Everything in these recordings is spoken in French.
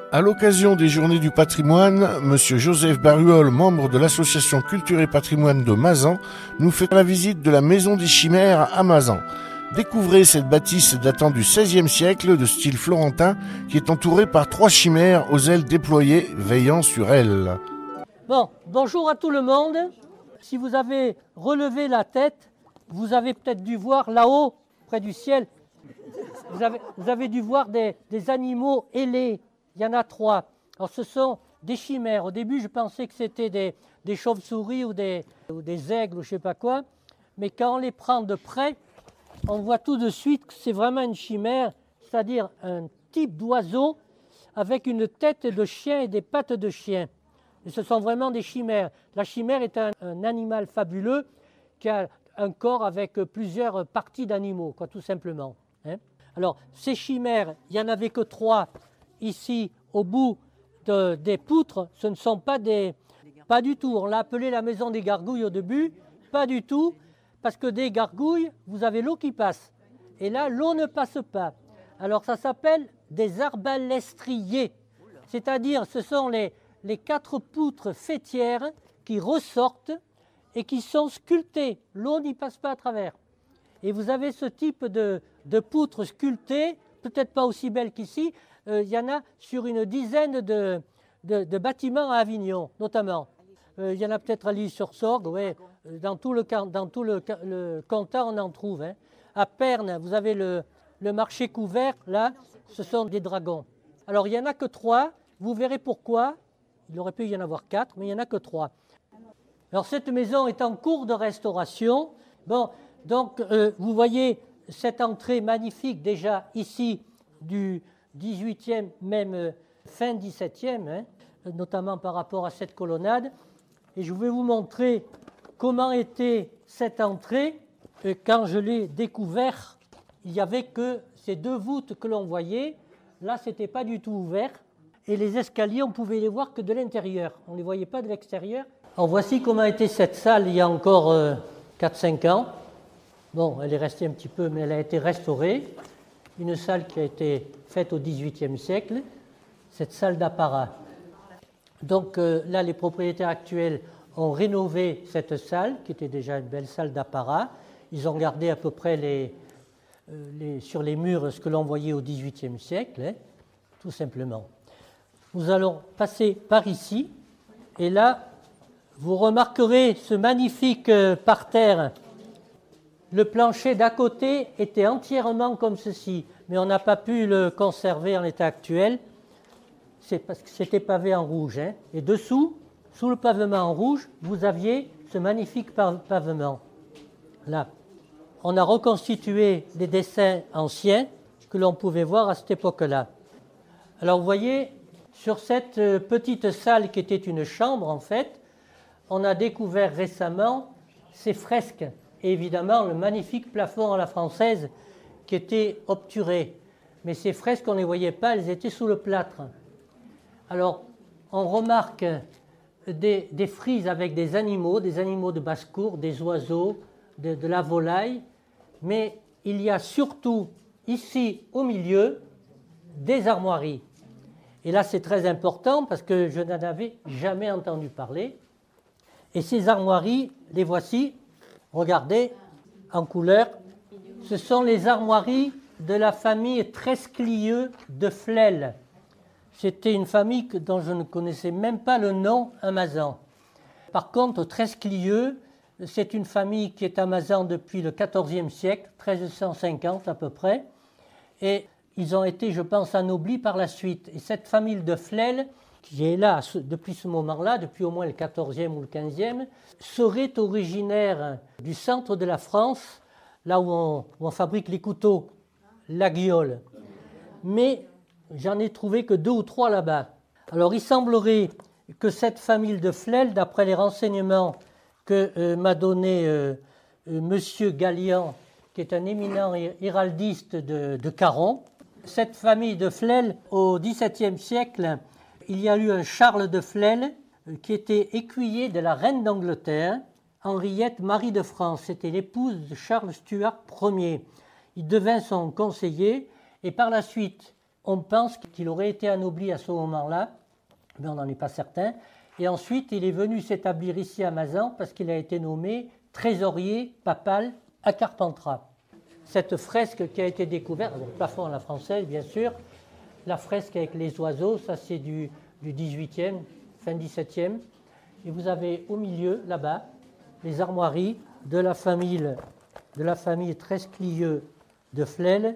À l'occasion des Journées du patrimoine, Monsieur Joseph Baruol, membre de l'association Culture et Patrimoine de Mazan, nous fait la visite de la Maison des Chimères à Mazan. Découvrez cette bâtisse datant du XVIe siècle de style florentin qui est entourée par 3 chimères aux ailes déployées veillant sur elle. Bon, bonjour à tout le monde. Si vous avez relevé la tête, vous avez peut-être dû voir là-haut, près du ciel, vous avez dû voir des animaux ailés. Il y en a 3. Alors ce sont des chimères. Au début, je pensais que c'était des chauves-souris ou des aigles ou je ne sais pas quoi. Mais quand on les prend de près, on voit tout de suite que c'est vraiment une chimère, c'est-à-dire un type d'oiseau avec une tête de chien et des pattes de chien. Et ce sont vraiment des chimères. La chimère est un animal fabuleux qui a un corps avec plusieurs parties d'animaux, quoi, tout simplement. Alors, ces chimères, il n'y en avait que 3 ici, au bout des poutres. Ce ne sont pas pas du tout. On l'a appelé la maison des gargouilles au début. Pas du tout. Parce que des gargouilles, vous avez l'eau qui passe. Et là, l'eau ne passe pas. Alors, ça s'appelle des arbalestriers. C'est-à-dire, ce sont les 4 poutres faîtières qui ressortent et qui sont sculptées. L'eau n'y passe pas à travers. Et vous avez ce type de poutres sculptées, peut-être pas aussi belles qu'ici. Il y en a sur une dizaine de bâtiments à Avignon, notamment. Il y en a peut-être à l'Île-sur-Sorgue, ouais. Dans tout le Cantal, on en trouve. À Perne, vous avez le marché couvert, là, ce sont des dragons. Alors, il n'y en a que 3, vous verrez pourquoi. Il aurait pu y en avoir 4, mais il n'y en a que 3. Alors, cette maison est en cours de restauration. Bon, donc, vous voyez cette entrée magnifique déjà ici du 18e, même fin 17e, notamment par rapport à cette colonnade. Et je vais vous montrer comment était cette entrée. Quand je l'ai découvert, il n'y avait que ces 2 voûtes que l'on voyait. Là, ce n'était pas du tout ouvert. Et les escaliers, on pouvait les voir que de l'intérieur. On ne les voyait pas de l'extérieur. Alors voici comment était cette salle il y a encore 4-5 ans. Bon, elle est restée un petit peu, mais elle a été restaurée. Une salle qui a été faite au XVIIIe siècle, cette salle d'apparat. Donc là, les propriétaires actuels ont rénové cette salle, qui était déjà une belle salle d'apparat. Ils ont gardé à peu près sur les murs ce que l'on voyait au XVIIIe siècle, tout simplement. Nous allons passer par ici, et là, vous remarquerez ce magnifique parterre. Le plancher d'à côté était entièrement comme ceci, mais on n'a pas pu le conserver en l'état actuel. C'est parce que c'était pavé en rouge. Et dessous, sous le pavement en rouge, vous aviez ce magnifique pavement. Là, on a reconstitué les dessins anciens que l'on pouvait voir à cette époque-là. Alors vous voyez, sur cette petite salle qui était une chambre en fait, on a découvert récemment ces fresques. Et évidemment, le magnifique plafond à la française qui était obturé. Mais ces fresques, on ne les voyait pas, elles étaient sous le plâtre. Alors, on remarque des frises avec des animaux de basse-cour, des oiseaux, de la volaille. Mais il y a surtout, ici, au milieu, des armoiries. Et là, c'est très important parce que je n'en avais jamais entendu parler. Et ces armoiries, les voici. Regardez, en couleur, ce sont les armoiries de la famille Tresclieux de Flel. C'était une famille dont je ne connaissais même pas le nom à Mazan. Par contre, Tresclieux, c'est une famille qui est à Mazan depuis le XIVe siècle, 1350 à peu près, et ils ont été, je pense, anoblis par la suite. Et cette famille de Flel, qui est là depuis ce moment-là, depuis au moins le XIVe ou le XVe, serait originaire du centre de la France, là où on fabrique les couteaux, la Guiole. Mais j'en ai trouvé que 2 ou 3 là-bas. Alors il semblerait que cette famille de Flel, d'après les renseignements que m'a donné Monsieur Gallian, qui est un éminent héraldiste de Caron, cette famille de Flel, au XVIIe siècle, il y a eu un Charles de Flel qui était écuyer de la reine d'Angleterre, Henriette Marie de France. C'était l'épouse de Charles Stuart Ier. Il devint son conseiller et par la suite, On pense qu'il aurait été anobli à ce moment-là, mais on n'en est pas certain. Et ensuite, il est venu s'établir ici à Mazan parce qu'il a été nommé trésorier papal à Carpentras. Cette fresque qui a été découverte, le plafond à la française bien sûr, la fresque avec les oiseaux, ça c'est du 18e, fin 17e. Et vous avez au milieu, là-bas, les armoiries de la famille Tresclieux de Flel,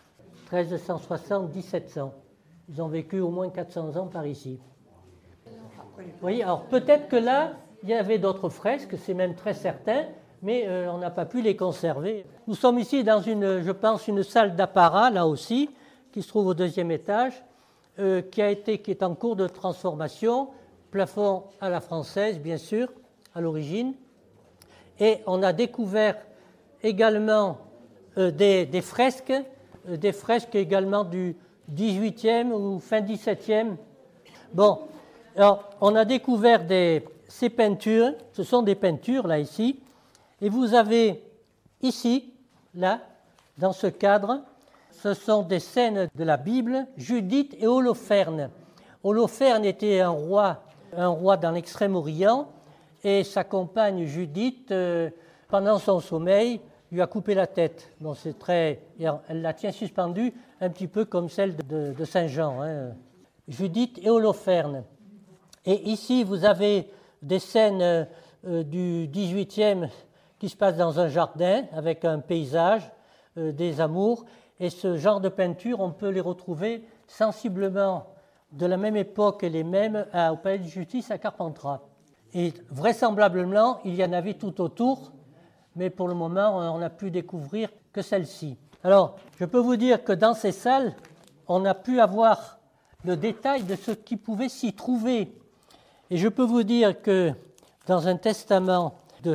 1360-1700. Ils ont vécu au moins 400 ans par ici. Vous voyez, alors peut-être que là, il y avait d'autres fresques, c'est même très certain, mais on n'a pas pu les conserver. Nous sommes ici dans je pense, une salle d'apparat, là aussi, qui se trouve au 2e étage, qui est en cours de transformation, plafond à la française, bien sûr, à l'origine. Et on a découvert également des fresques également du 18e ou fin 17e. Bon, alors on a découvert ces peintures, ce sont des peintures là ici, et vous avez ici, là, dans ce cadre, ce sont des scènes de la Bible, Judith et Holoferne. Holoferne était un roi dans l'Extrême-Orient, et sa compagne Judith, pendant son sommeil, lui a coupé la tête. Bon, elle la tient suspendue, un petit peu comme celle de Saint Jean. Hein. Judith et Holoferne. Et ici, vous avez des scènes du 18e qui se passent dans un jardin, avec un paysage, des amours. Et ce genre de peinture, on peut les retrouver sensiblement de la même époque et les mêmes au Palais de Justice à Carpentras. Et vraisemblablement, il y en avait tout autour, mais pour le moment, on n'a pu découvrir que celle-ci. Alors, je peux vous dire que dans ces salles, on a pu avoir le détail de ce qui pouvait s'y trouver. Et je peux vous dire que dans un testament de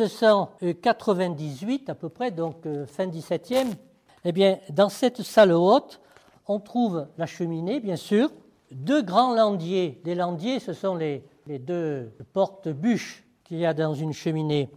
1698 à peu près, donc fin 17e, eh bien, dans cette salle haute, on trouve la cheminée, bien sûr, 2 grands landiers. Des landiers, ce sont les 2 porte-bûches qu'il y a dans une cheminée.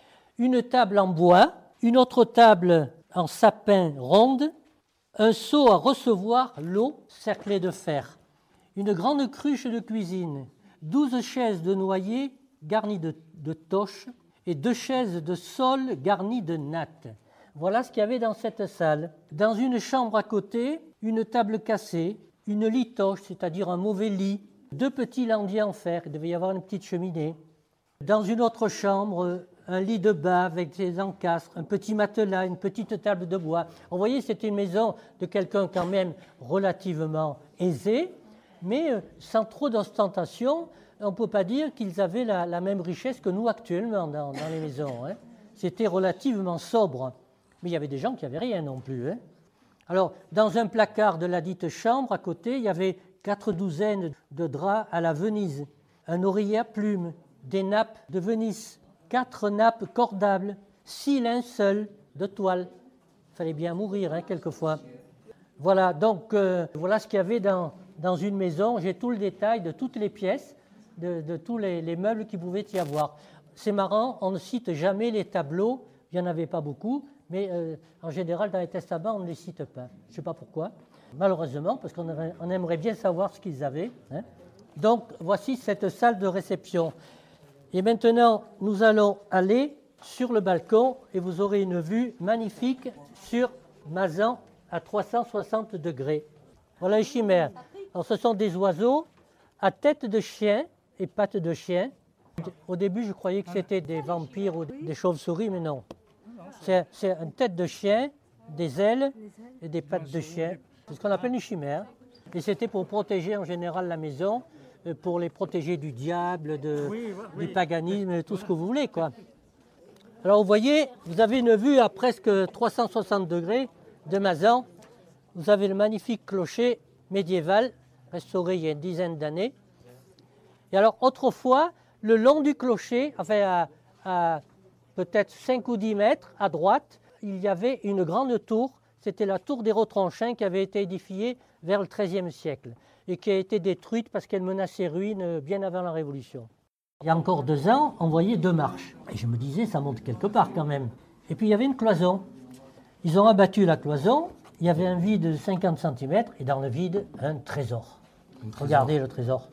Une table en bois, une autre table en sapin ronde, un seau à recevoir l'eau cerclée de fer, une grande cruche de cuisine, 12 chaises de noyer garnies de toches et 2 chaises de sol garnies de nattes. Voilà ce qu'il y avait dans cette salle. Dans une chambre à côté, une table cassée, une litoche, c'est-à-dire un mauvais lit, 2 petits landiers en fer, il devait y avoir une petite cheminée. Dans une autre chambre, un lit de bain avec des encastres, un petit matelas, une petite table de bois. Vous voyez, c'était une maison de quelqu'un quand même relativement aisé, mais sans trop d'ostentation. On ne peut pas dire qu'ils avaient la même richesse que nous actuellement dans les maisons. Hein. C'était relativement sobre, mais il y avait des gens qui n'avaient rien non plus. Hein. Alors, dans un placard de la dite chambre, à côté, il y avait 4 douzaines de draps à la Venise, un oreiller à plumes, des nappes de Venise, 4 nappes cordables, 6 linceuls de toile. Il fallait bien mourir, hein, quelquefois. Voilà, donc voilà ce qu'il y avait dans une maison. J'ai tout le détail de toutes les pièces, de tous les meubles qu'il pouvait y avoir. C'est marrant, on ne cite jamais les tableaux, il n'y en avait pas beaucoup, mais en général, dans les testaments, on ne les cite pas. Je ne sais pas pourquoi. Malheureusement, parce qu'on aimerait bien savoir ce qu'ils avaient. Hein. Donc, voici cette salle de réception. Et maintenant, nous allons aller sur le balcon et vous aurez une vue magnifique sur Mazan à 360 degrés. Voilà les chimères. Alors, ce sont des oiseaux à tête de chien et pattes de chien. Au début, je croyais que c'était des vampires ou des chauves-souris, mais non. C'est une tête de chien, des ailes et des pattes de chien. C'est ce qu'on appelle une chimère. Et c'était pour protéger en général la maison, pour les protéger du diable, du paganisme, tout ce que vous voulez, quoi. Alors vous voyez, vous avez une vue à presque 360 degrés de Mazan. Vous avez le magnifique clocher médiéval, restauré il y a une dizaine d'années. Et alors autrefois, le long du clocher, enfin à peut-être 5 ou 10 mètres à droite, il y avait une grande tour. C'était la tour des Retranchins qui avait été édifiée vers le XIIIe siècle et qui a été détruite parce qu'elle menaçait ruine bien avant la Révolution. Il y a encore 2 ans, on voyait 2 marches. Et je me disais, ça monte quelque part quand même. Et puis il y avait une cloison. Ils ont abattu la cloison il y avait un vide de 50 cm et dans le vide, un trésor. Regardez le trésor.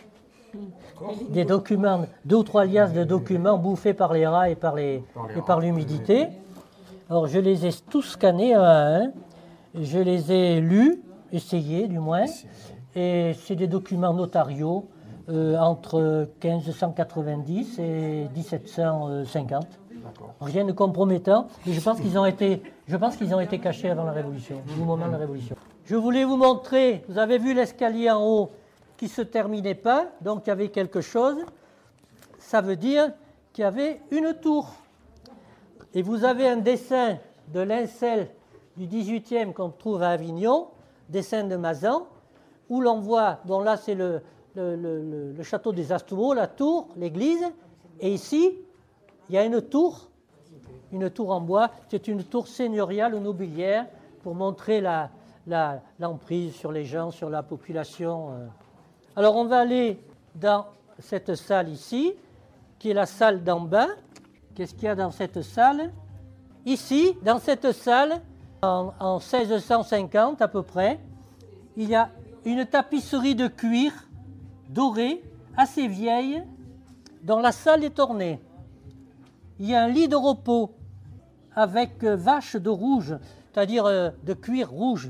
Des documents, 2 ou 3 liasses de documents bouffés par les rats et par l'humidité. Alors je les ai tous scannés un à un. Je les ai lus, essayés du moins. Et c'est des documents notariaux entre 1590 et 1750. Rien de compromettant, mais je pense qu'ils ont été cachés avant la Révolution, au moment de la Révolution. Je voulais vous montrer, vous avez vu l'escalier en haut qui ne se terminait pas, donc il y avait quelque chose. Ça veut dire qu'il y avait une tour. Et vous avez un dessin de Lincel du 18e qu'on trouve à Avignon, dessin de Mazan, où l'on voit, bon là c'est le château des Astoureaux, la tour, l'église, et ici, il y a une tour en bois, c'est une tour seigneuriale ou nobiliaire pour montrer l'emprise sur les gens, sur la population. Alors on va aller dans cette salle ici, qui est la salle d'en bas. Qu'est-ce qu'il y a dans cette salle? Ici, dans cette salle, en 1650 à peu près, il y a une tapisserie de cuir dorée, assez vieille, dont la salle est ornée. Il y a un lit de repos avec vaches de rouge, c'est-à-dire de cuir rouge.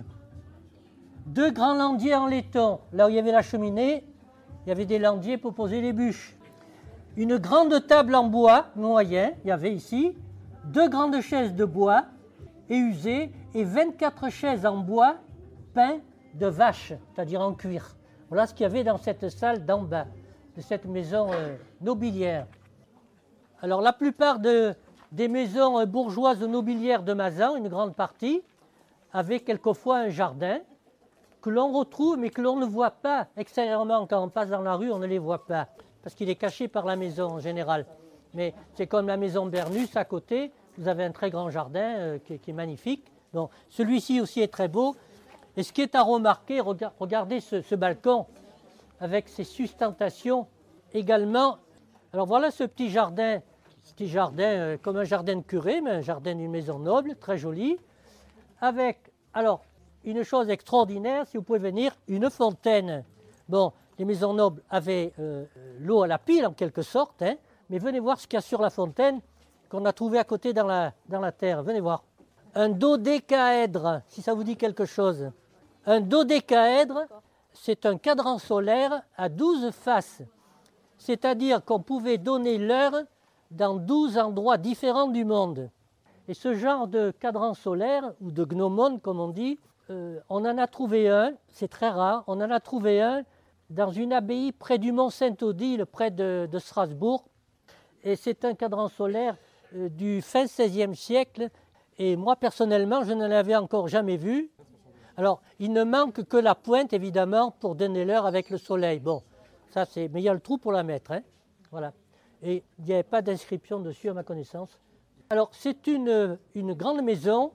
2 grands landiers en laiton. Là où il y avait la cheminée, il y avait des landiers pour poser les bûches. Une grande table en bois moyen, il y avait ici, 2 grandes chaises de bois et usées et 24 chaises en bois peintes de vaches, c'est-à-dire en cuir. Voilà ce qu'il y avait dans cette salle d'en bas, de cette maison nobiliaire. Alors la plupart des maisons bourgeoises nobiliaires de Mazan, une grande partie, avaient quelquefois un jardin que l'on retrouve mais que l'on ne voit pas extérieurement. Quand on passe dans la rue, on ne les voit pas parce qu'il est caché par la maison en général. Mais c'est comme la maison Bernus à côté, vous avez un très grand jardin qui est magnifique. Donc, celui-ci aussi est très beau. Et ce qui est à remarquer, regardez ce balcon avec ses sustentations également. Alors voilà ce petit jardin comme un jardin de curé, mais un jardin d'une maison noble, très joli, avec, alors, une chose extraordinaire, si vous pouvez venir, une fontaine. Bon, les maisons nobles avaient l'eau à la pile en quelque sorte, hein, mais venez voir ce qu'il y a sur la fontaine qu'on a trouvé à côté dans la terre. Venez voir. Un dodécaèdre, si ça vous dit quelque chose. Un dodécaèdre, c'est un cadran solaire à 12 faces. C'est-à-dire qu'on pouvait donner l'heure dans 12 endroits différents du monde. Et ce genre de cadran solaire, ou de gnomone comme on dit, on en a trouvé un, c'est très rare, on en a trouvé un dans une abbaye près du mont Saint-Odile, près de Strasbourg. Et c'est un cadran solaire du fin XVIe siècle. Et moi, personnellement, je ne l'avais encore jamais vu. Alors, il ne manque que la pointe, évidemment, pour donner l'heure avec le soleil. Bon, ça c'est... Mais il y a le trou pour la mettre, hein. Voilà. Et il n'y avait pas d'inscription dessus, à ma connaissance. Alors, c'est une grande maison.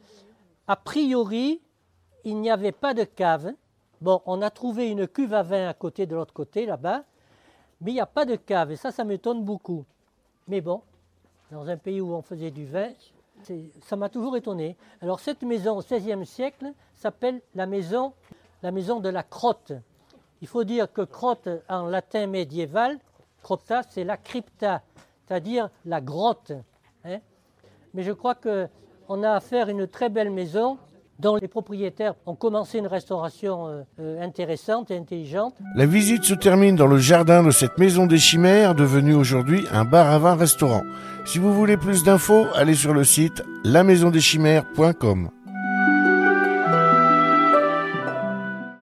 A priori, il n'y avait pas de cave. Bon, on a trouvé une cuve à vin à côté, de l'autre côté, là-bas. Mais il n'y a pas de cave, et ça m'étonne beaucoup. Mais bon, dans un pays où on faisait du vin, ça m'a toujours étonné. Alors, cette maison, au XVIe siècle, s'appelle la maison de la crotte. Il faut dire que crotte, en latin médiéval, crotta, c'est la crypta, c'est-à-dire la grotte. Hein. Mais je crois qu'on a affaire à une très belle maison dont les propriétaires ont commencé une restauration intéressante et intelligente. La visite se termine dans le jardin de cette maison des Chimères, devenue aujourd'hui un bar à vin restaurant. Si vous voulez plus d'infos, allez sur le site lamaisondeschimères.com.